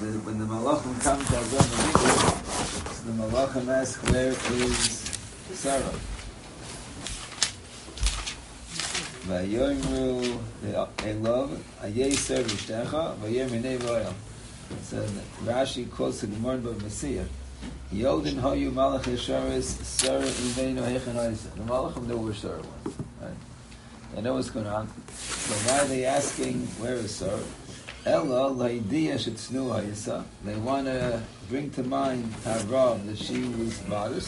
when the Malachim come to Avram Avinu, so the Malachim ask, where is Sarah? Vayomru Elov Ayeser Vishtecha Vayemrei Voyel. So Rashi quotes the Gemara of Messiah. Yodin Hoyu Malach Yesharis Sarah Iveinu Hechen Isa. The Malachim know where Sarah was. Right? They know what's going on. So why are they asking where is Sarah? Ella Laidiya Shetznu Hayisa. They want to bring to mind Havram that she was modest,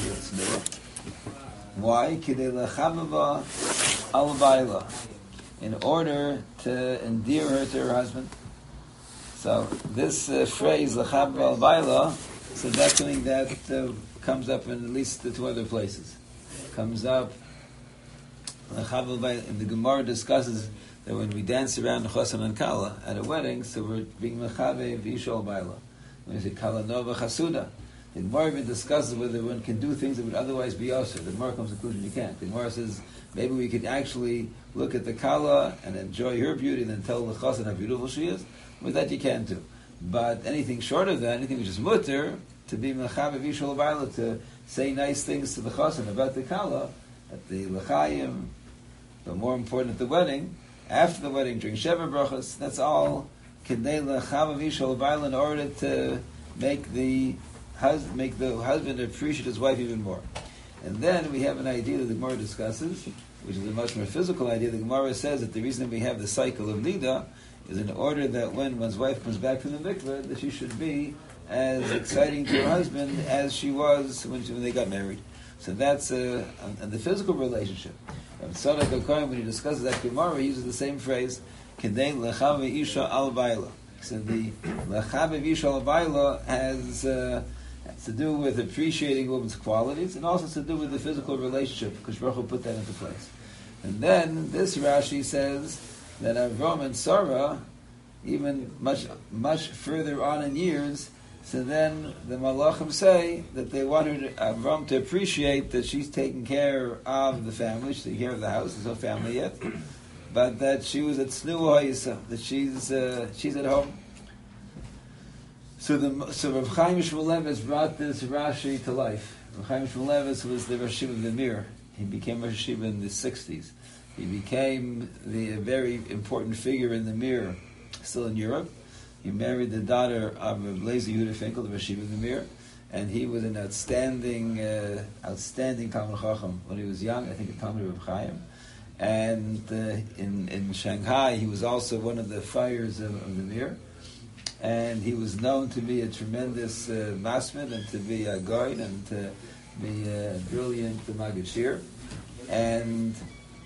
why? Kidei lechabava al baila, in order to endear her to her husband. So this phrase lechabava al baila, so that's something that comes up in at least the two other places. Comes up lechabava al baila, and the Gemara discusses that when we dance around the chosan and kala at a wedding, so we're being mechabe v'ishol baila. When we say kala nova chasuda. The Gemara even discusses whether one can do things that would otherwise be osir. The Gemara comes to the conclusion you can't. The Gemara says maybe we could actually look at the kala and enjoy her beauty and then tell the chassan how beautiful she is. With that you can do. But anything short of that, anything which is mutter, to be mechabe v'ishol baila, to say nice things to the chassan about the kala, at the l'chaim, but more important at the wedding, after the wedding, during Sheva Brachos, that's all kedei l'chabe v'ishol baila, in order to make the husband appreciate his wife even more. And then we have an idea that the Gemara discusses, which is a much more physical idea. The Gemara says that the reason we have the cycle of Nida is in order that when one's wife comes back from the mikveh, that she should be as exciting to her husband as she was when they got married. So that's the physical relationship. And Tzadok HaKohen, when he discusses that Gemara, he uses the same phrase, Kedei lechav isha al baila. So the lechav isha al baila has to do with appreciating a woman's qualities, and also to do with the physical relationship, because Baruch Hu put that into place. And then this Rashi says that Avram and Sarah, even much further on in years, so then the Malachim say that they want Avram to appreciate that she's taking care of the family, she's taking care of the house, there's no family yet, but that she was at Tznu Hayisa, that she's at home. So Rav Chaim Shmulevitz brought this Rashi to life. Rav Chaim Shmulevitz was the Rosh Yeshiva of the Mir. He became Rosh Yeshiva in the 60s. He became a very important figure in the Mir, still in Europe. He married the daughter of Rav Lezer Yehuda Finkel, the Rosh Yeshiva of the Mir, and he was an outstanding Talmid Chacham when he was young. I think a Talmid of Rav Chaim. And in Shanghai, he was also one of the fires of the Mir. And he was known to be a tremendous masmid, and to be a guide, and to be a brilliant Maggid Shir. And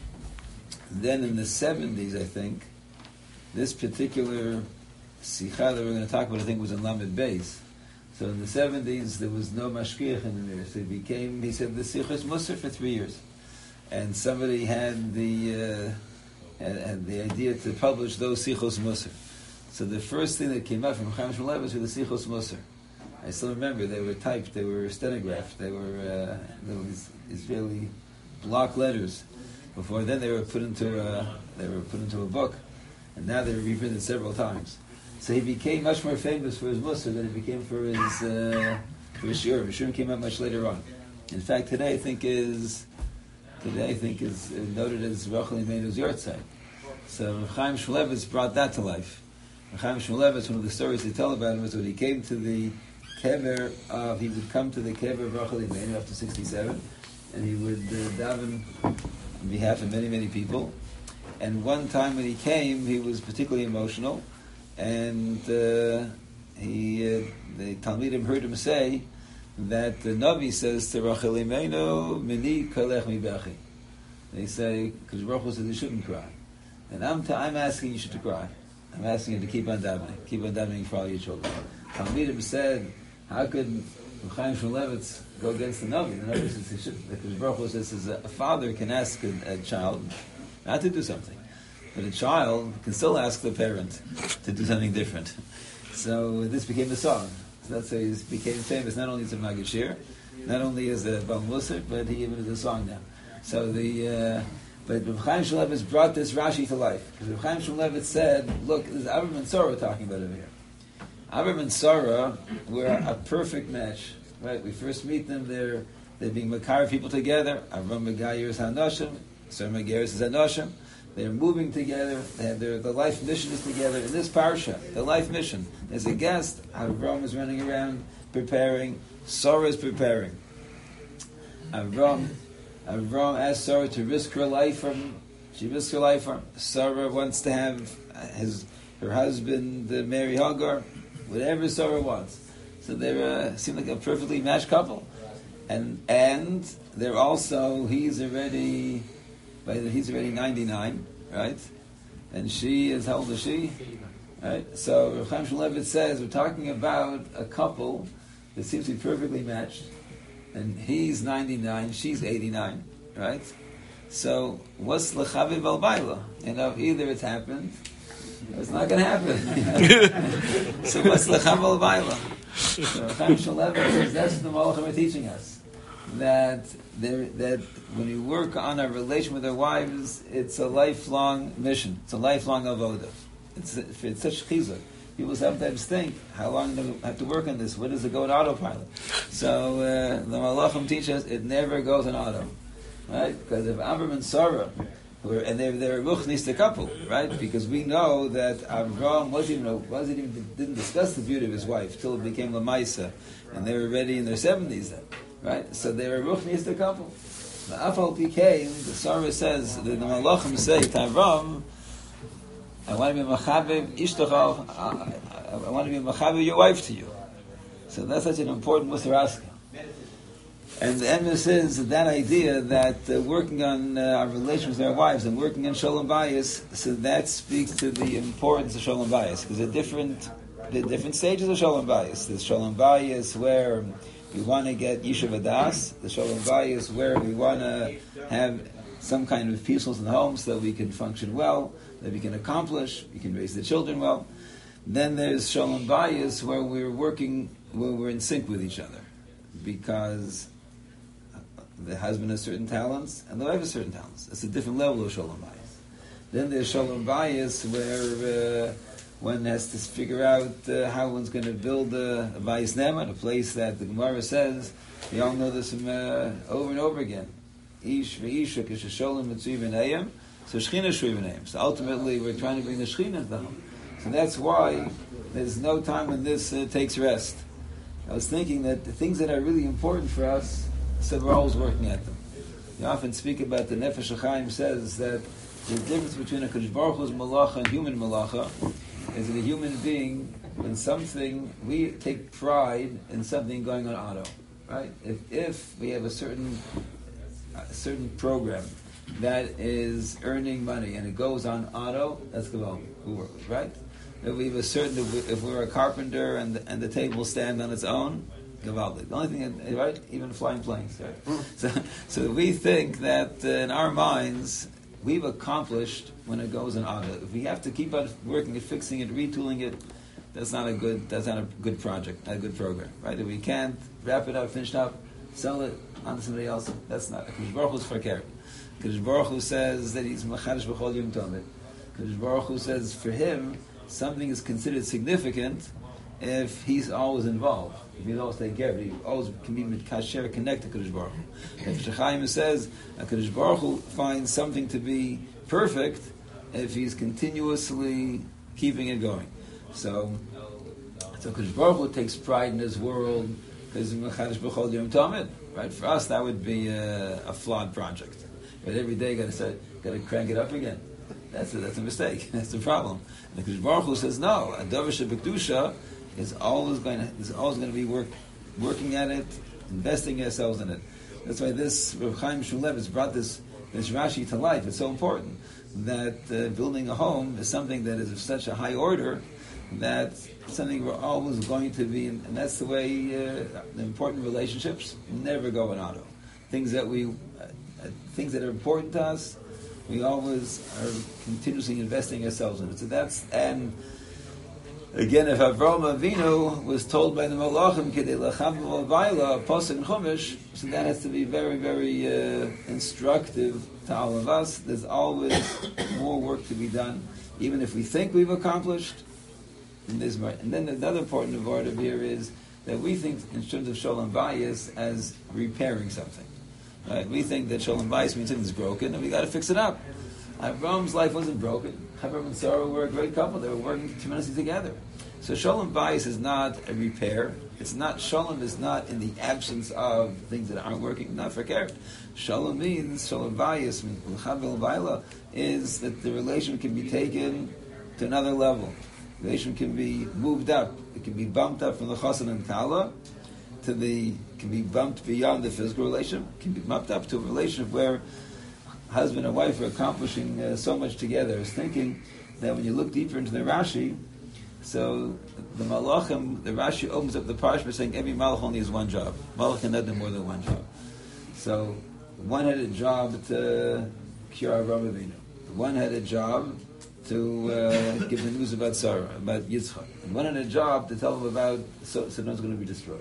then in the 70s, I think, this particular sikha that we're going to talk about, I think, was in Lamed Beis. So in the 70s, there was no mashkiach in the Mir. So he said, the sikha is Musar for 3 years. And somebody had the idea to publish those sichos Musar. So the first thing that came out from Chaim Shmulevitz were the Sichos Musar. I still remember they were typed, they were stenographed, they were Israeli block letters. Before then, they were put into a book, and now they were reprinted several times. So he became much more famous for his Musar than he became for his Shiurim. Shiurim came out much later on. In fact, today I think is noted as Rachel Imeinu's Yortzeit. So Chaim Shmulevitz brought that to life. Chaim Shmulevitz, one of the stories they tell about him was when he came to the kever he would come to the kever of Rachel Imeinu after 67, and he would daven on behalf of many, many people. And one time when he came, he was particularly emotional, and the Talmidim heard him say that the Navi says to Rachel Imeinu, Mini kalech mi bechi. They say, because Rachel says you shouldn't cry. And I'm asking you to cry. I'm asking you to keep on davening for all your children. Talmidim said, how could Chaim Shmulevitz go against the Navi? The Navi says he shouldn't. Because Baruch Hu says a father can ask a child not to do something, but a child can still ask the parent to do something different. So this became a song. So that's how he became famous, not only as a Maggid Shir, not only as a Bal Musar, but he even is a song now. So but Rav Chaim Shmulevitz brought this Rashi to life. Because Rav Chaim Shmulevitz said, look, this is Avram and Sarah we're talking about over here. Avram and Sarah were a perfect match. Right? We first meet them. They're being Makar people together. Avram Megayer is Hanoshim. Sarah Megayer is Hanoshim. They're moving together. They have the life mission is together. In this parsha, the life mission, there's a guest. Avram is running around preparing. Sarah is preparing. Avram asked Sarah to risk her life for him. She risked her life for him. Sarah wants to have her husband marry Hagar. Whatever Sarah wants. So they seem like a perfectly matched couple. And they're also, he's already 99, right? And she is, how old is she? Right? So Rav Chaim Shmulevitz says, we're talking about a couple that seems to be perfectly matched. And he's 99, she's 89, right? So what's L'chaviv al Baila? Either it's happened, or it's not going to happen. So what's L'chaviv al Baila? So Rav Chaim Shmulevitz says, that's what the Malachim are teaching us. That when we work on our relation with our wives, it's a lifelong mission. It's a lifelong avodah. It's such chizuk. People sometimes think, how long do we have to work on this? When does it go in autopilot? So the Malachim teach us it never goes in auto, right? Because if Avram and Sarah, they're a ruchnistic couple, right? Because we know that Avram didn't discuss the beauty of his wife till it became Lamaisa, and they were already in their 70s then. Right? So they were ruchnistic couple. The Afal Pikein, the Sarah says, the Malachim say to Avram, I want to be Machabev Ishtachal, I want to be Machabev your wife to you. So that's such an important Musaraska. And the emes is that idea that working on our relations with our wives and working on Shalom Bayis, so that speaks to the importance of Shalom Bayis. Because the different stages of Shalom Bayis. There's Shalom Bayis where we want to get Yishuv Adas. The Shalom Bayis where we want to have some kind of peacefulness in the home so that we can function well, that we can accomplish, we can raise the children well. Then there's Shalom Bayis where we're in sync with each other. Because the husband has certain talents and the wife has certain talents. It's a different level of Shalom Bayis. Then there's Shalom Bayis where one has to figure out how one's going to build a Bayis Neman, a place that the Gemara says, we all know this over and over again. Ish ve'isha k'shesholim mitzui v'nayim, so Shechina shui v'nayim. So ultimately we're trying to bring the Shechina to the home. So that's why there's no time when this takes rest. I was thinking that the things that are really important for us, so we're always working at them. We often speak about the Nefesh HaChaim says that the difference between a Kadosh Baruch Hu's malacha and human malacha is that a human being, when something, we take pride in something going on auto, right? If we have a certain program that is earning money and it goes on auto, that's Gaval, who work with, right? If we have if we're a carpenter and the table stand on its own, Gavaldik. The only thing, right? Even flying planes, right? So we think that in our minds, we've accomplished when it goes in auto. If we have to keep on working at fixing it, retooling it, that's not a good project, not a good program, right? If we can't wrap it up, finish it up, sell it on to somebody else, that's not. Kadosh Baruch Hu's fakir. Kadosh Baruch Hu says that he's machadish b'chol yom tovit. Kadosh Baruch Hu says for him something is considered significant if he's always involved. If he's always taking care of it, he always can be kasher, connected to Kadosh Baruch Hu. If Shechaim says Kadosh Baruch Hu finds something to be perfect if he's continuously keeping it going. So Kadosh Baruch Hu takes pride in his world because machadish b'chol yom tovit. Right? For us, that would be a flawed project. But every day, got to crank it up again. That's a mistake. That's the problem. And the Kadosh Baruch Hu says no. A davar shebekdusha is always going to be working at it, investing ourselves in it. That's why this Rav Chaim Shmulevitz brought this Rashi to life. It's so important that building a home is something that is of such a high order that something we're always going to be, and that's the way the important relationships never go in auto. Things that are important to us, we always are continuously investing ourselves in it. So and again, if Avraham Avinu was told by the Malachim, Kedei Lacham V'Vaila, Pasuk and Chumash, so that has to be very, very instructive to all of us. There's always more work to be done. Even if we think we've accomplished, in this way. And then another important of order here is that we think in terms of Sholem Bayis as repairing something. Right? We think that Sholem Bayis means something's broken and we got to fix it up. Abraham's life wasn't broken. Abraham and Sarah were a great couple. They were working tremendously together. So Sholem Bayis is not a repair. It's not, Sholem is not in the absence of things that aren't working, not for care. Sholem means, Sholem Bayis, is that the relation can be taken to another level. The relation can be moved up. It can be bumped up from the Chassan and Kala can be bumped beyond the physical relation. It can be bumped up to a relationship where husband and wife are accomplishing so much together. I was thinking that when you look deeper into the Rashi, so the Malachim, the Rashi opens up the parsha by saying every Malach only has one job. Malach cannot do more than one job. So one had a job to cure Avraham Avinu. One had a job to give the news about Sarah, about Yitzchak. And one had a job to tell them about Saddam's going to be destroyed.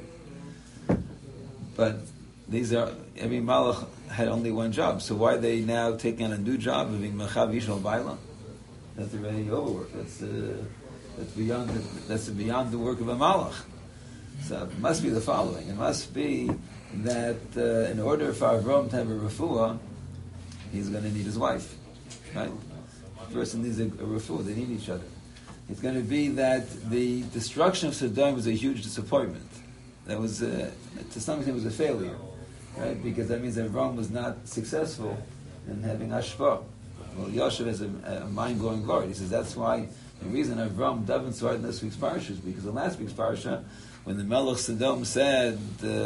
But every Malach had only one job. So why are they now taking on a new job of being Mechav Yishal Baila? That's already overwork. That's beyond the work of a Malach. So it must be the following. It must be that in order for Avram to have a refuah, he's going to need his wife. Right? The person needs a refuah. They need each other. It's going to be that the destruction of Sodom was a huge disappointment. That was, to some extent, was a failure. Right? Because that means that Avram was not successful in having Ashpa. Well, Yosef has a mind-blowing word. He says that's why the reason Avram doesn't start in this week's parsha is because in last week's parsha, when the Melech Sodom said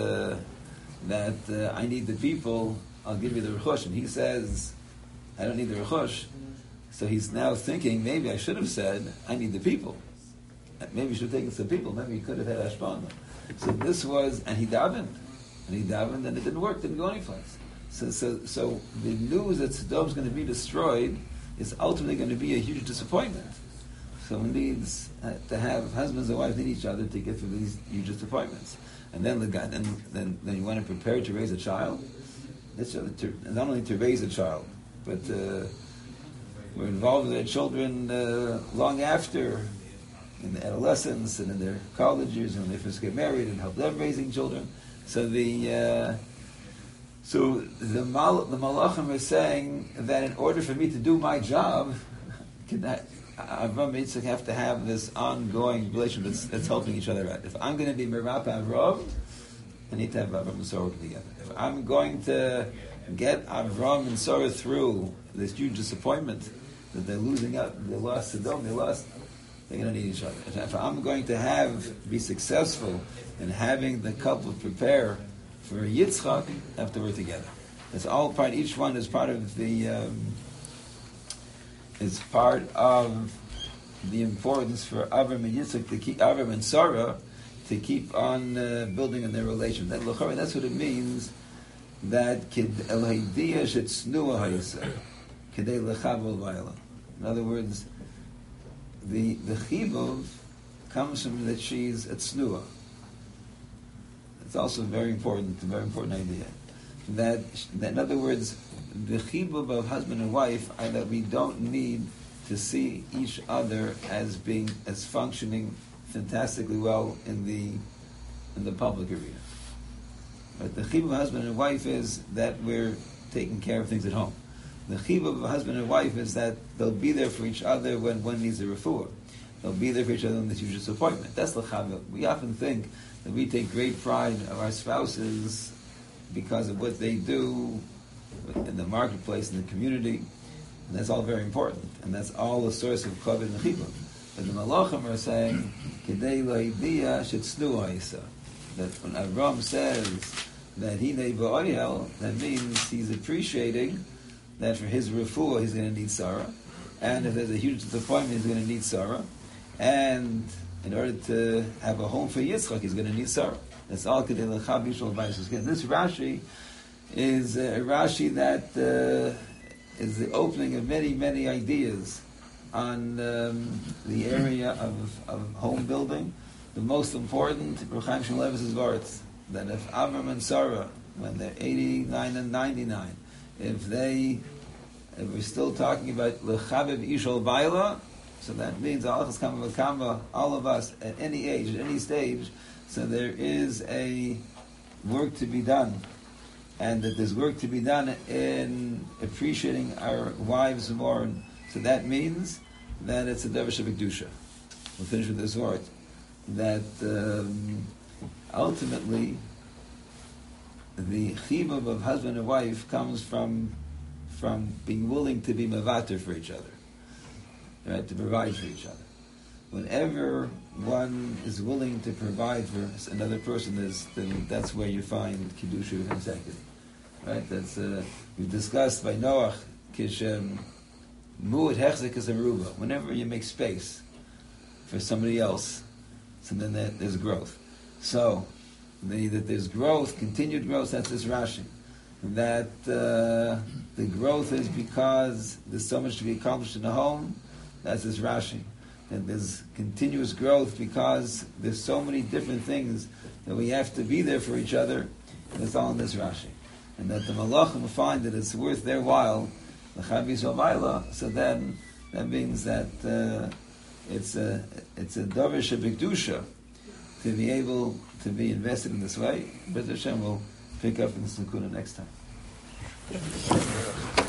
that I need the people, I'll give you the rechush, and he says, I don't need the rechush. So he's now thinking, maybe I should have said, I need the people. Maybe he should have taken some people. Maybe he could have had Ashpan. So this was, and he davened, and it didn't work, didn't go anyplace. So the news that Sodom's going to be destroyed is ultimately going to be a huge disappointment. So one needs to have husbands and wives need each other to get through these huge disappointments. And then then you want to prepare to raise a child. It's not only to raise a child, but we're involved with their children long after, in the adolescence and in their college years, and when they first get married, and help them raising children. So the Malachim are saying that in order for me to do my job, Avram and Yitzchak have to have this ongoing relationship that's helping each other out. If I'm going to be Merap Avram, I need to have Avram and Sarah together. If I'm going to get Avram and Sarah through this huge disappointment that they're losing out, they lost Sodom, they're going to need each other. If I'm going to be successful in having the couple prepare for Yitzchak, I have to work together. It's all part. Each one is part of the. Is part of the importance for Avram and Yitzchak to keep Avram and Sarah to keep on building on their relation. That's what it means. That kid el haydiya shetznuah hayisa kedei lechavel vayla. In other words, the chibuv comes from that she's a tznuah. It's also a very important idea. That in other words, the chibuv of husband and wife are that we don't need to see each other as functioning fantastically well in the public arena. But the chibuv of husband and wife is that we're taking care of things at home. The chibuv of husband and wife is that they'll be there for each other when one needs a refuah. They'll be there for each other in this huge disappointment. That's the chavuv. We often think that we take great pride of our spouses because of what they do in the marketplace, in the community, and that's all very important, and that's all a source of kavod and chibuv. But the Malachim are saying, "Kedei lo hidiya shetznuah hayisa," that when Avram says that he nei ba'oyel, that means he's appreciating that for his refuah he's going to need Sarah, and if there's a huge disappointment he's going to need Sarah, and in order to have a home for Yitzchak he's going to need Sarah. That's all kedei lechav yishol vayis. This Rashi is a Rashi that is the opening of many, many ideas on the area of home building. The most important, Reb Chaim Shmulevitch's words, that if Avram and Sarah, when they're 89 and 99, if we're still talking about Lechaviv Ishol Baila, So that means Alachas Kama V'Kama, all of us at any age, at any stage. So there is a work to be done, and that there's work to be done in appreciating our wives more. So that means that it's a Davar Shebekdusha. We'll finish with this word. That ultimately the chibur of husband and wife comes from being willing to be mevater for each other, right? To provide for each other. Whenever one is willing to provide for another person, then that's where you find kiddusha consecutive, right? That's we've discussed by Noach kishem mu'at hechzik is a ruba. Whenever you make space for somebody else, so then there's growth. So that there's growth, continued growth. That's this Rashi. That the growth is because there's so much to be accomplished in the home. That's this Rashi. That there's continuous growth because there's so many different things that we have to be there for each other. That's all in this Rashi. And that the Malachim find that it's worth their while, so then that means that it's a Davar Shebekdusha to be able to be invested in this way. But Hashem will pick up in the Sukkah next time.